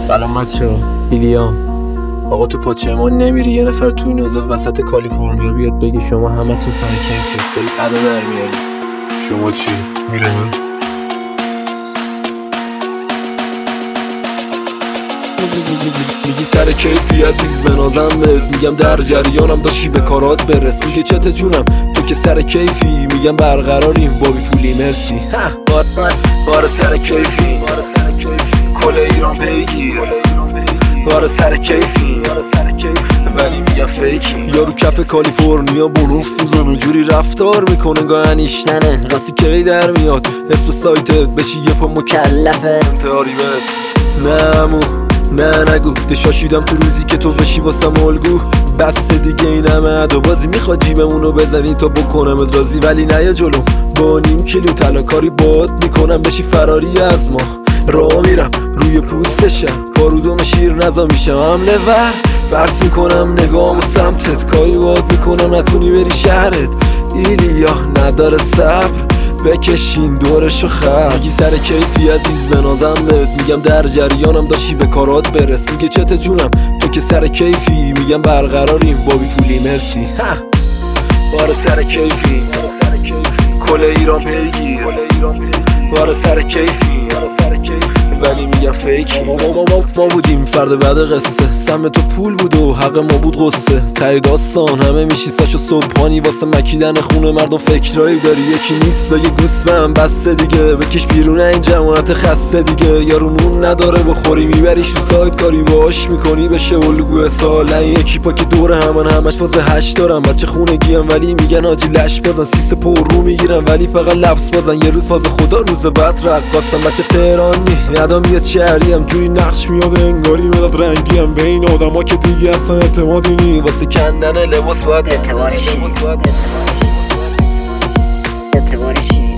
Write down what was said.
سلامت شو ایلیام. آقا تو پاچه ما نمیری یه نفر تو این اوضاع وسط کالیفرنیا بیاد بگی شما همه تو سر کیفید داری ادا در میاری؟ شما چی؟ میره من؟ میگی سر کیفی عزیز بنازم بهت، میگم در جریانم داشتی به کارات برس. میگه چت جونم تو که سر کیفی، میگم برقراریم بابی پولی مرسی. بار سر کیفی کل ایران پیگیر، بار سر کیفی ولی میگم فیکی. یارو کف کالیفرنیا بونوف میزنه جوری رفتار میکنه گاهنیش ننه راستی کی در میاد اسم سایتت بشی یه پا مکلفه انتحاری بد. نه نگو دشاشیدم تو روزی که تو بشی واسم الگو. بس دیگه این همه عدو بازی میخواد جیبمونو بزنی تا بکنمت راضی، ولی نه یا جلوم با 0.5 کیلو طلاکاری باد میکنم بشی فراری از ما. راه میرم روی پوستشم بارودوم شیر نزا میشم حمله ور برد میکنم نگام و سمتت کاری باد میکنم نتونی بری شهرت. ایلیا نداره صبر بکشین دورشو خر. میگی سر کیفی عزیز بنازم بهت، میگم در جریانم داشتی به کارات برس. میگه چت جونم تو که سر کیفی، میگم برقراریم بابی پولی مرسی. بار سر کیفی کل ایران پیگیر، بار سر کیفی ولی میگم فیکی. ما بودیم فرد بعد قصه، سم تو پول بود و حق ما بود قصه. ته داستان همه میشیستش و صبحانی واسه مکیدن خونه مردم فکرایی داری. یکی نیست بگه گوسفند بسته دیگه، بکش بیرون این جماعت خسته دیگه. یارو نون نداره بخوری میبریش تو سایت کاری باش میکنی بشه الگوی سال. یکی پا که دور همش فاز 8 دارم بچه خونگی ام ولی میگن آجی لش بازن. سیس پر رو میگیرن ولی فقط لبس بازن. یه روز فاز خدا روز بعد رقاصم. بچه تهرانی یادم میاد شهریم جوری نقش میاد انگاری مداد رنگیم به این آدما که دیگه اصلا اعتمادی نی. واسه کندن لباس باید اعتبارشی